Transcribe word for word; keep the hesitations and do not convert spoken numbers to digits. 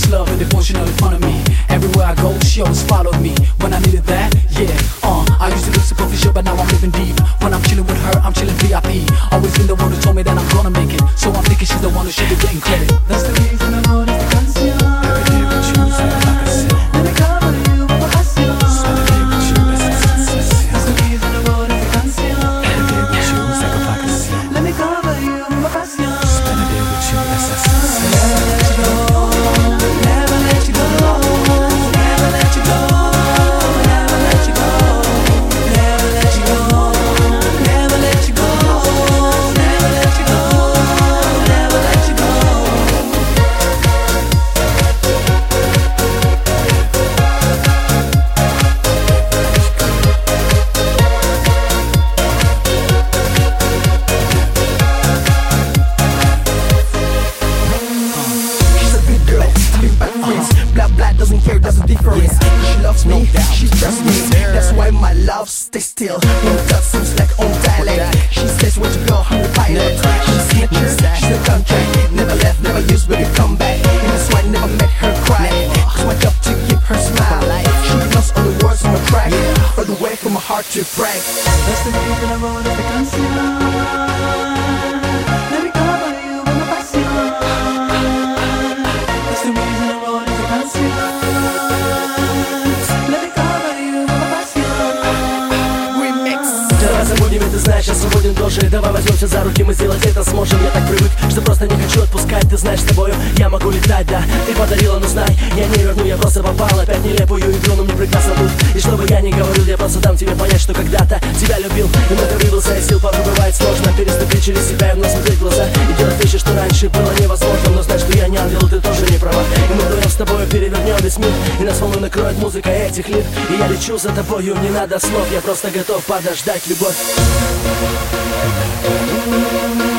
much love and devotion all in front of me. Everywhere I go, she always followed me. When I needed that, yeah, uh I used to look superficial, but now I'm living deep. When I'm chilling with her, I'm chilling V I P. Always been the one who told me that I'm gonna make it, so I'm thinking she's the one who should be getting credit. That's the reason I wrote esta canción. Every day with you is like a vacation. Let me cover you with my passion. Every day with you is like a vacation. That's the reason I wrote esta canción. Every day with you is like a vacation. Let me cover you with my passion. Spend a day with you, that's a never let you go, never let you go, never let you go, never let you go, never let you go, never let you go, never let you go, never let you go. Blah blah doesn't care, that's the difference. She loves me, she trusts me. That's why my love stays still. When that seems like on dialect, she says where to go, I'm the pilot. She's nature, she's a contract. Never left, never used, but you come back. And that's why I never met her cry. It's my job to keep her smile. She knows all the words on my track, all the way from my heart to brag. That's the reason I wrote esta canción. Let me cover you with my passion. That's the reason I wrote esta canción. Let me cover you with my passion. Remix. Давай забудем, и ты знаешь, я свободен тоже. Давай возьмемся за руки, мы сделать это сможем. Я так привык, что просто не хочу отпускать. Ты знаешь, с тобою я могу летать, да. Ты подарила, но знай, я не верну, я просто попал опять в нелепую игру, но мне прекрасно тут. И что бы я ни говорил, я просто дам тебе понять, что когда-то тебя любил. И много влюбился, и сил порой бывает сложно переступить через себя и вновь смотреть в глаза и делать вещи, что раньше было невозможно. Но знай, что я не ангел, ты тоже не права. И мы вдвоем с тобою перевернем весь мир, и нас волну накроет музыка этих лет. И я лечу за тобою, не надо слов, я просто готов подождать любовь.